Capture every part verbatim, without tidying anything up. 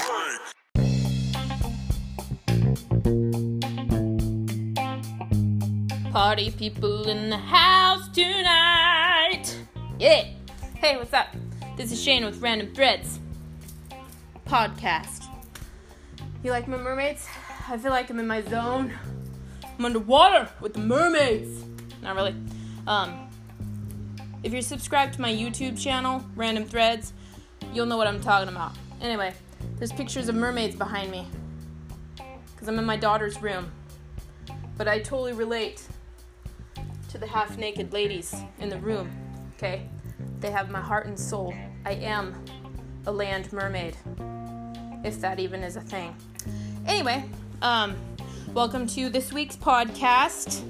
Party people in the house tonight. Yeah. Hey, what's up? This is Shane with Random Threads podcast. You like my mermaids? I feel like I'm in my zone. I'm underwater with the mermaids. Not really. Um, if you're subscribed to my YouTube channel, Random Threads, you'll know what I'm talking about. Anyway, there's pictures of mermaids behind me because I'm in my daughter's room. But I totally relate to the half-naked ladies in the room, okay? They have my heart and soul. I am a land mermaid, if that even is a thing. Anyway, um, welcome to this week's podcast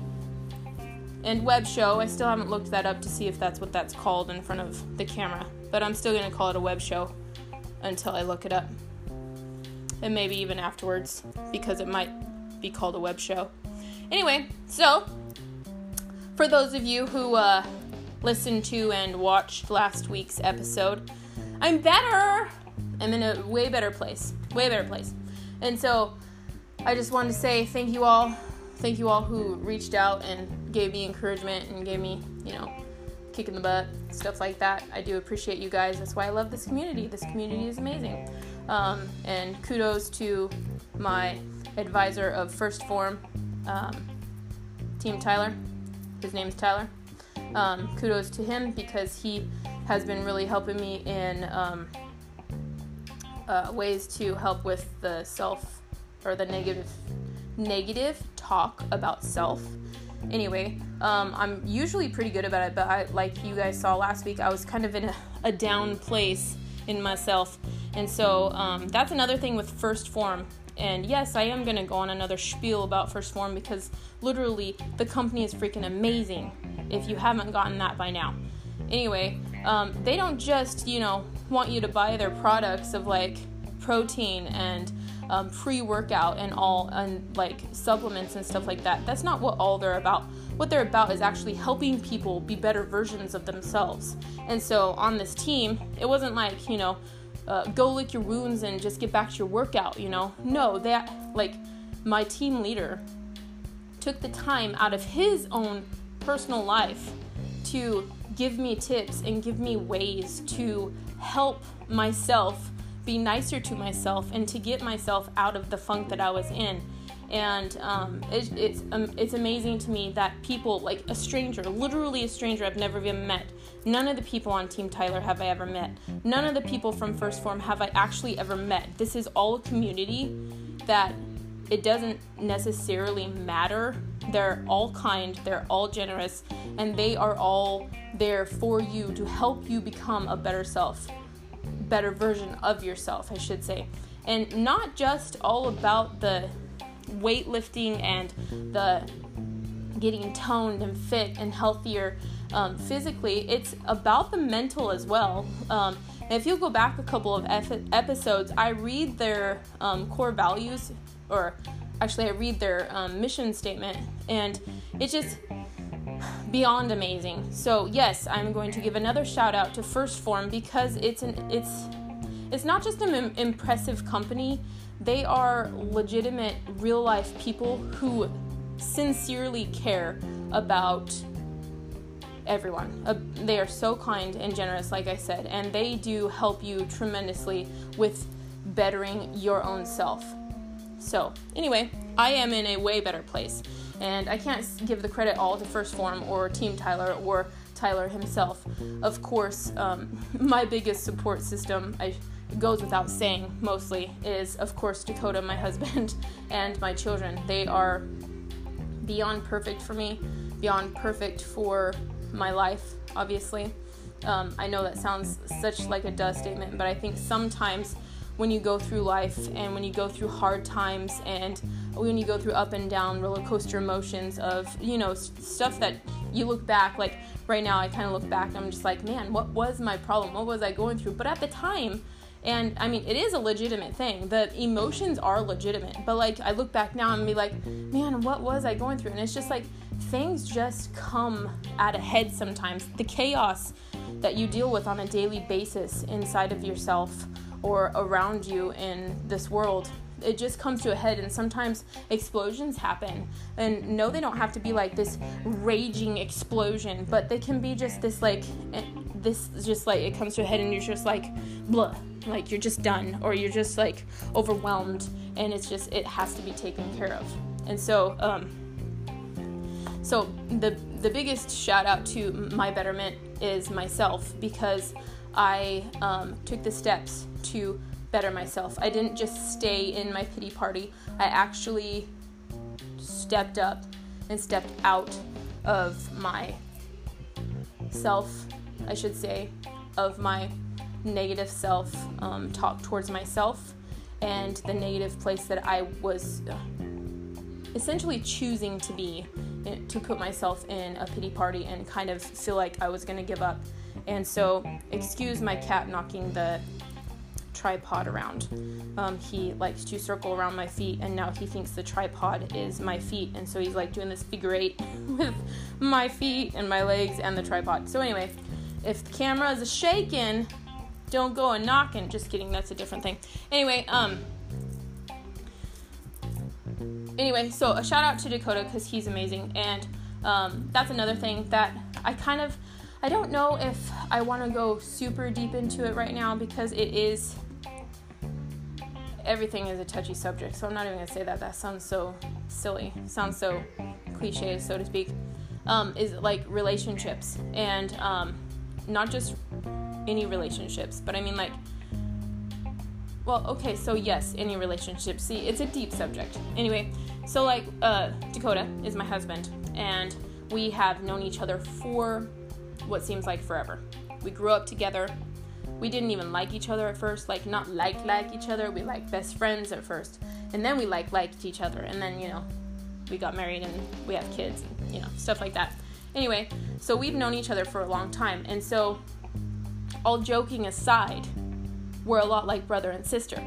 and web show. I still haven't looked that up to see if that's what that's called in front of the camera, but I'm still going to call it a web show until I look it up. And maybe even afterwards, because it might be called a web show. Anyway, so for those of you who uh, listened to and watched last week's episode, I'm better. I'm in a way better place. Way better place. And so I just wanted to say thank you all. Thank you all who reached out and gave me encouragement and gave me, you know, kick in the butt, stuff like that. I do appreciate you guys. That's why I love this community. This community is amazing. Um, and kudos to my advisor of First Form, um, Team Tyler. His name's Tyler. Um, kudos to him because he has been really helping me in um, uh, ways to help with the self or the negative negative talk about self. Anyway, um, I'm usually pretty good about it, but I, like you guys saw last week, I was kind of in a, a down place in myself. And so um, that's another thing with First Form. And yes, I am going to go on another spiel about First Form because literally the company is freaking amazing if you haven't gotten that by now. Anyway, um, they don't just, you know, want you to buy their products of like protein and um, pre-workout and all and like supplements and stuff like that. That's not what all they're about. What they're about is actually helping people be better versions of themselves. And so on this team, it wasn't like, you know, Uh, go lick your wounds and just get back to your workout, you know. No, that, like, my team leader took the time out of his own personal life to give me tips and give me ways to help myself be nicer to myself and to get myself out of the funk that I was in. And um, it, it's um, it's amazing to me that people, like a stranger, literally a stranger I've never even met, none of the people on Team Tyler have I ever met. None of the people from First Form have I actually ever met. This is all a community that it doesn't necessarily matter. They're all kind, they're all generous, and they are all there for you to help you become a better self, better version of yourself, I should say. And not just all about the weightlifting and the getting toned and fit and healthier um, physically. It's about the mental as well. Um, and if you'll go back a couple of ep- episodes, I read their um, core values, or actually I read their um, mission statement, and it's just beyond amazing. So yes, I'm going to give another shout out to First Form because it's an it's it's not just an im- impressive company. They are legitimate, real-life people who sincerely care about everyone. Uh, they are so kind and generous, like I said, and they do help you tremendously with bettering your own self. So, anyway, I am in a way better place, and I can't give the credit all to First Form or Team Tyler or Tyler himself. Of course, um, my biggest support system, I goes without saying mostly, is of course Dakota, my husband, and my children. They are beyond perfect for me, beyond perfect for my life, obviously. Um, I know that sounds such like a duh statement, but I think sometimes when you go through life and when you go through hard times and when you go through up and down roller coaster emotions of, you know, stuff that you look back, like right now I kind of look back and I'm just like, man, what was my problem? What was I going through? But at the time, and I mean, it is a legitimate thing. The emotions are legitimate. But like, I look back now and be like, man, what was I going through? And it's just like, things just come at a head sometimes. The chaos that you deal with on a daily basis inside of yourself or around you in this world, it just comes to a head, and sometimes explosions happen. And no, they don't have to be like this raging explosion, but they can be just this like this just like it comes to a head and you're just like blah, like you're just done, or you're just like overwhelmed, and it's just it has to be taken care of. And so um so the the biggest shout out to my betterment is myself, because I um took the steps to better myself. I didn't just stay in my pity party. I actually stepped up and stepped out of my self, I should say, of my negative self um, talk towards myself, and the negative place that I was uh, essentially choosing to be, to put myself in a pity party and kind of feel like I was going to give up. And so, excuse my cat knocking the tripod around. Um, he likes to circle around my feet, and now he thinks the tripod is my feet, and so he's like doing this figure eight with my feet and my legs and the tripod. So anyway, if the camera is shaking, don't go and knocking. Just kidding, that's a different thing. Anyway, um, anyway, so a shout out to Dakota, because he's amazing, and um, that's another thing that I kind of, I don't know if I want to go super deep into it right now, because it is, everything is a touchy subject, so I'm not even going to say that. That sounds so silly. Sounds so cliche, so to speak. Um, is like relationships, and um, not just any relationships, but I mean like, well, okay, so yes, any relationship. See, it's a deep subject. Anyway, so like, uh, Dakota is my husband, and we have known each other for what seems like forever. We grew up together. We didn't even like each other at first, like not like like each other. We like best friends at first, and then we like liked each other, and then, you know, we got married and we have kids, and, you know, stuff like that. Anyway, so we've known each other for a long time, and so all joking aside, we're a lot like brother and sister.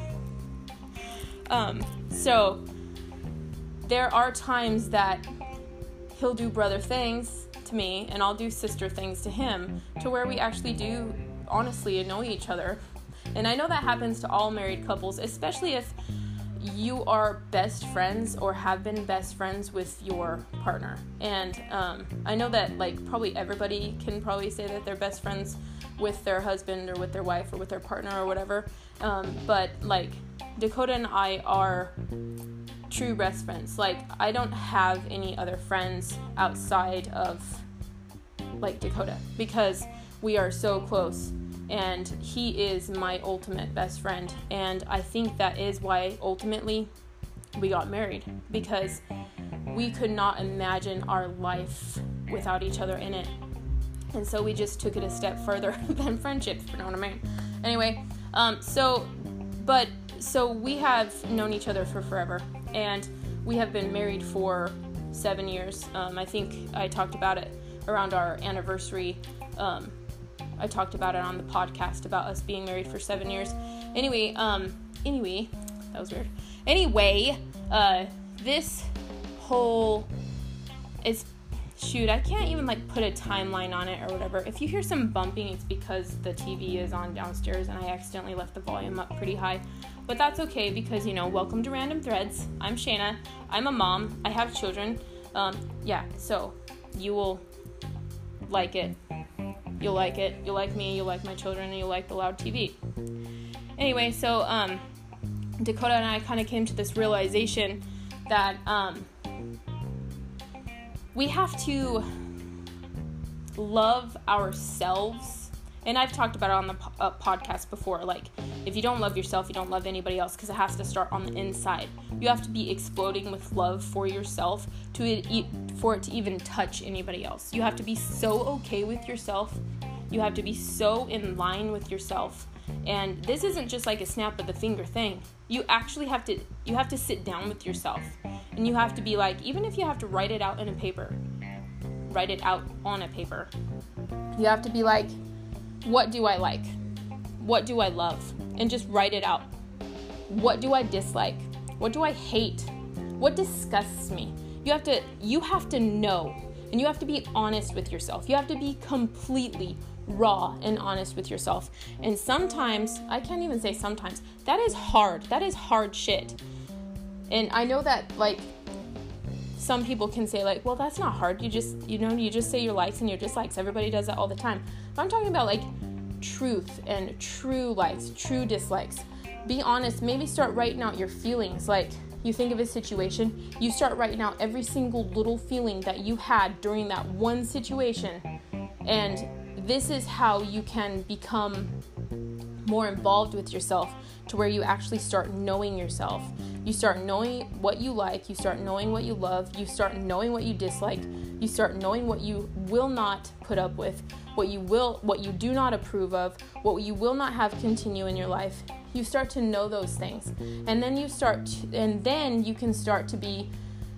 um, so there are times that he'll do brother things to me, and I'll do sister things to him, to where we actually do honestly annoy each other. And I know that happens to all married couples, especially if you are best friends or have been best friends with your partner. And um, I know that like probably everybody can probably say that they're best friends with their husband or with their wife or with their partner or whatever. Um, but like Dakota and I are true best friends. Like I don't have any other friends outside of like Dakota, because we are so close, and he is my ultimate best friend. And I think that is why ultimately we got married, because we could not imagine our life without each other in it. And so we just took it a step further than friendship, if you know what I mean. Anyway, um, so, but, so we have known each other for forever, and we have been married for seven years. Um, I think I talked about it around our anniversary. Um, I talked about it on the podcast about us being married for seven years. Anyway, um, anyway, that was weird. Anyway, uh, this whole, it's, shoot, I can't even like put a timeline on it or whatever. If you hear some bumping, it's because the T V is on downstairs and I accidentally left the volume up pretty high. But that's okay, because, you know, welcome to Random Threads. I'm Shayna. I'm a mom. I have children. Um, yeah, so you will like it. You'll like it. You'll like me. You'll like my children. And you'll like the loud T V. Anyway, so um, Dakota and I kind of came to this realization that um, we have to love ourselves. And I've talked about it on the po- uh, podcast before. Like, if you don't love yourself, you don't love anybody else, because it has to start on the inside. You have to be exploding with love for yourself to e- for it to even touch anybody else. You have to be so okay with yourself. You have to be so in line with yourself. And this isn't just like a snap of the finger thing. You actually have to, you have to sit down with yourself. And you have to be like, even if you have to write it out in a paper, write it out on a paper. You have to be like, what do I like? What do I love? And just write it out. What do I dislike? What do I hate? What disgusts me? You have to, you have to know, and you have to be honest with yourself. You have to be completely, raw and honest with yourself. And sometimes, I can't even say sometimes, that is hard. That is hard shit. And I know that, like, some people can say, like, well, that's not hard. You just, you know, you just say your likes and your dislikes. Everybody does that all the time. But I'm talking about, like, truth and true likes, true dislikes. Be honest. Maybe start writing out your feelings. Like, you think of a situation, you start writing out every single little feeling that you had during that one situation. And this is how you can become more involved with yourself, to where you actually start knowing yourself. You start knowing what you like, you start knowing what you love, you start knowing what you dislike, you start knowing what you will not put up with, what you will, what you do not approve of, what you will not have continue in your life. You start to know those things. And then you start to, and then you can start to be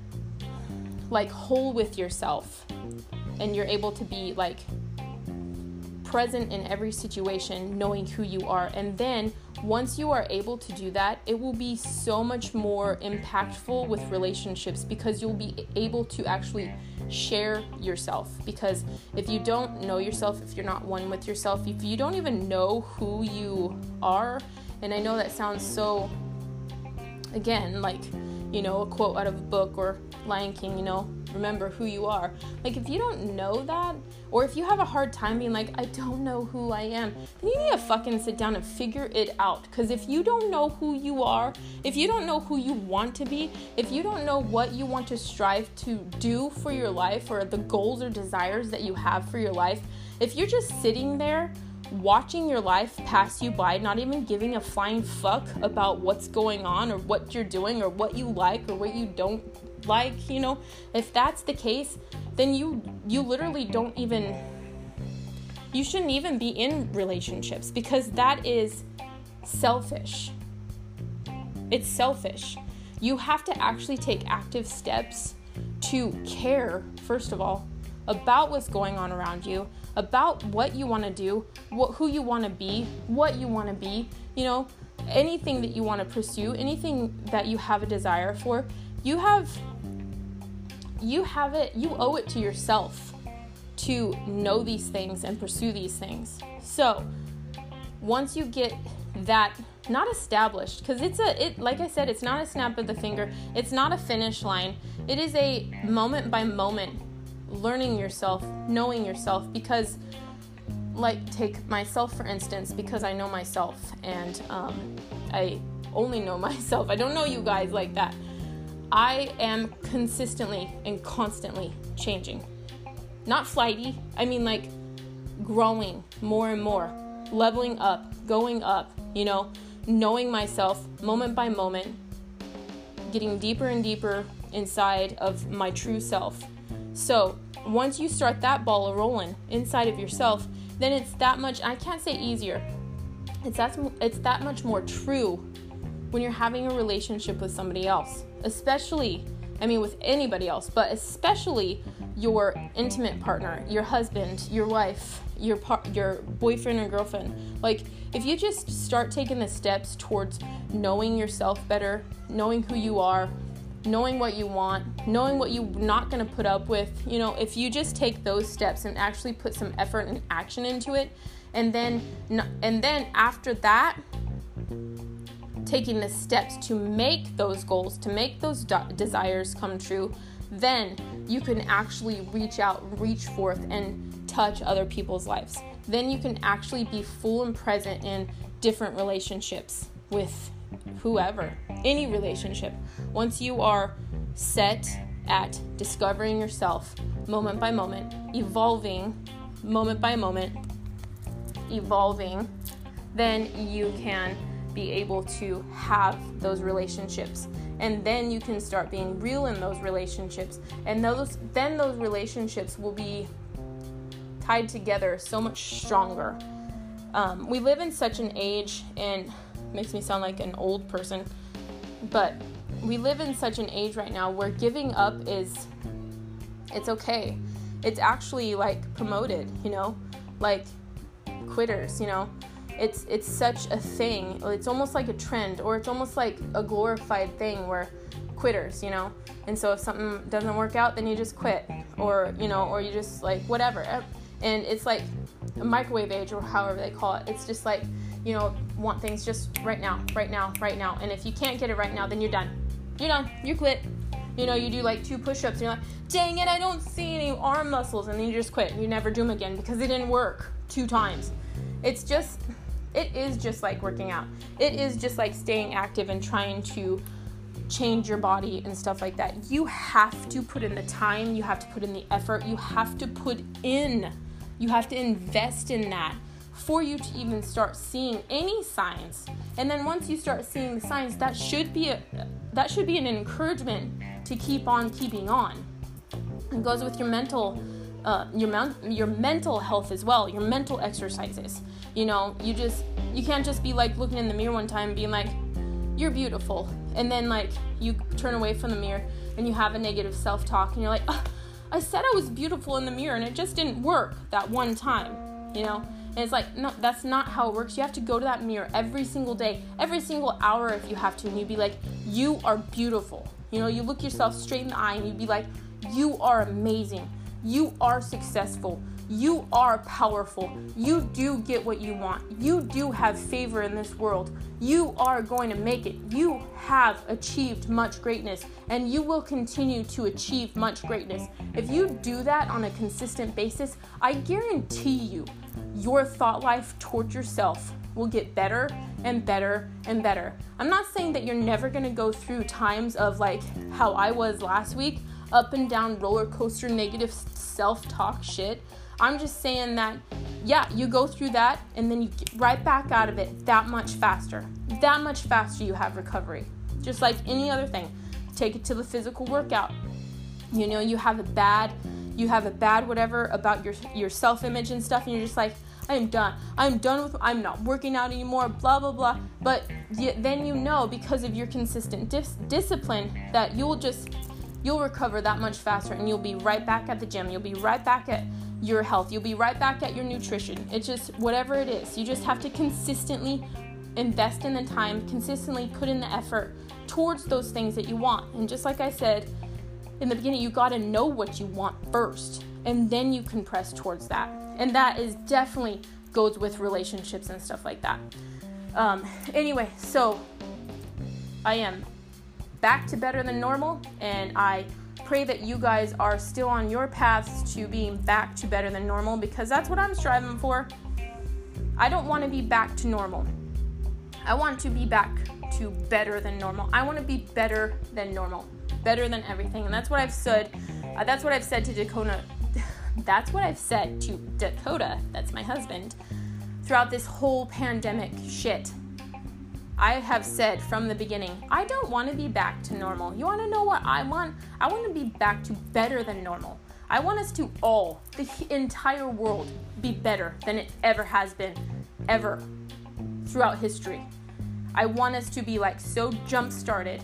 like whole with yourself. And you're able to be like present in every situation, knowing who you are. And then once you are able to do that, it will be so much more impactful with relationships, because you'll be able to actually share yourself. Because if you don't know yourself, if you're not one with yourself, if you don't even know who you are, and I know that sounds so, again, like, you know, a quote out of a book or Lion King, you know, remember who you are. Like, if you don't know that, or if you have a hard time being like, I don't know who I am, then you need to fucking sit down and figure it out. Because if you don't know who you are, if you don't know who you want to be, if you don't know what you want to strive to do for your life, or the goals or desires that you have for your life, if you're just sitting there watching your life pass you by, not even giving a flying fuck about what's going on or what you're doing or what you like or what you don't like, you know, if that's the case, then you you literally don't even, you shouldn't even be in relationships, because that is selfish. It's selfish. You have to actually take active steps to care, first of all, about what's going on around you, about what you want to do, what, who you want to be, what you want to be, you know, anything that you want to pursue, anything that you have a desire for, you have, you have it, you owe it to yourself to know these things and pursue these things. So once you get that not established, because it's a, it, like I said, it's not a snap of the finger. It's not a finish line. It is a moment by moment learning yourself, knowing yourself, because like take myself for instance, because I know myself and um, I only know myself. I don't know you guys like that. I am consistently and constantly changing. Not flighty. I mean like growing more and more, leveling up, going up, you know, knowing myself moment by moment, getting deeper and deeper inside of my true self. So once you start that ball rolling inside of yourself, then it's that much, I can't say easier, it's that, it's that much more true when you're having a relationship with somebody else. Especially, I mean with anybody else, but especially your intimate partner, your husband, your wife, your par- your boyfriend or girlfriend. Like, if you just start taking the steps towards knowing yourself better, knowing who you are, knowing what you want, knowing what you're not going to put up with, you know, if you just take those steps and actually put some effort and action into it, and then and then after that, taking the steps to make those goals, to make those de- desires come true, then you can actually reach out, reach forth and touch other people's lives. Then you can actually be full and present in different relationships with whoever, any relationship. Once you are set at discovering yourself moment by moment, evolving moment by moment, evolving, then you can be able to have those relationships. And then you can start being real in those relationships. And those then those relationships will be tied together so much stronger. Um, we live in such an age, and it makes me sound like an old person, but we live in such an age right now where giving up is, it's okay. It's actually like promoted, you know, like quitters, you know. It's it's such a thing. It's almost like a trend, or it's almost like a glorified thing where quitters, you know. And so if something doesn't work out, then you just quit, or, you know, or you just like whatever. And it's like, a microwave age, or however they call it. It's just like, you know, want things just right now, right now, right now. And if you can't get it right now, then you're done. You're done. You quit. You know, you do like two push-ups and you're like, dang it, I don't see any arm muscles. And then you just quit. You never do them again because it didn't work two times. It's just, it is just like working out. It is just like staying active and trying to change your body and stuff like that. You have to put in the time. You have to put in the effort. You have to put in. You have to invest in that for you to even start seeing any signs. And then once you start seeing the signs, that should be a that should be an encouragement to keep on keeping on. It goes with your mental uh, your men- your mental health as well, your mental exercises. You know, you just you can't just be like looking in the mirror one time and being like, you're beautiful, and then like you turn away from the mirror and you have a negative self-talk and you're like, oh, I said I was beautiful in the mirror and it just didn't work that one time, you know? And it's like, no, that's not how it works. You have to go to that mirror every single day, every single hour if you have to, and you'd be like, you are beautiful. You know, you look yourself straight in the eye and you'd be like, you are amazing. You are successful. You are powerful. You do get what you want. You do have favor in this world. You are going to make it. You have achieved much greatness, and you will continue to achieve much greatness. If you do that on a consistent basis, I guarantee you, your thought life towards yourself will get better and better and better. I'm not saying that you're never going to go through times of like how I was last week, up and down roller coaster negative self-talk shit. I'm just saying that, yeah, you go through that and then you get right back out of it that much faster. That much faster you have recovery. Just like any other thing. Take it to the physical workout. You know, you have a bad, you have a bad whatever about your your self-image and stuff, and you're just like, I am done. I'm done with, I'm not working out anymore, blah, blah, blah. But you, then you know, because of your consistent dis- discipline, that you'll just, you'll recover that much faster, and you'll be right back at the gym. You'll be right back at your health. You'll be right back at your nutrition. It's just whatever it is. You just have to consistently invest in the time, consistently put in the effort towards those things that you want. And just like I said in the beginning, you got to know what you want first, and then you can press towards that. And that is definitely goes with relationships and stuff like that. Um, anyway, so I am back to better than normal, and I pray that you guys are still on your paths to being back to better than normal, because that's what I'm striving for. I don't want to be back to normal. I want to be back to better than normal. I want to be better than normal, better than everything. And that's what I've said. Uh, that's what I've said to Dakota. That's what I've said to Dakota. That's my husband. Throughout this whole pandemic shit, I have said from the beginning, I don't want to be back to normal. You want to know what I want? I want to be back to better than normal. I want us to all, the entire world, be better than it ever has been, ever, throughout history. I want us to be like so jump-started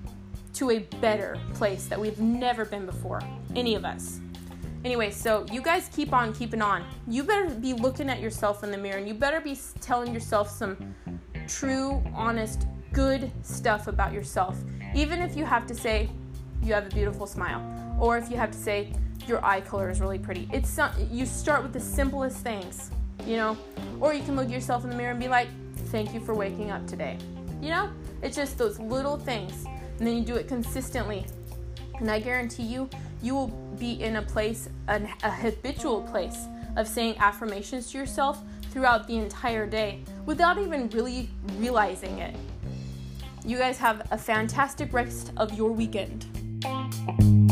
to a better place that we've never been before, any of us. Anyway, so you guys keep on keeping on. You better be looking at yourself in the mirror, and you better be telling yourself some true, honest, good stuff about yourself. Even if you have to say you have a beautiful smile, or if you have to say your eye color is really pretty. It's some, you start with the simplest things, you know, or you can look yourself in the mirror and be like, thank you for waking up today. You know, it's just those little things, and then you do it consistently, and I guarantee you, you will be in a place, an, a habitual place of saying affirmations to yourself throughout the entire day without even really realizing it. You guys have a fantastic rest of your weekend.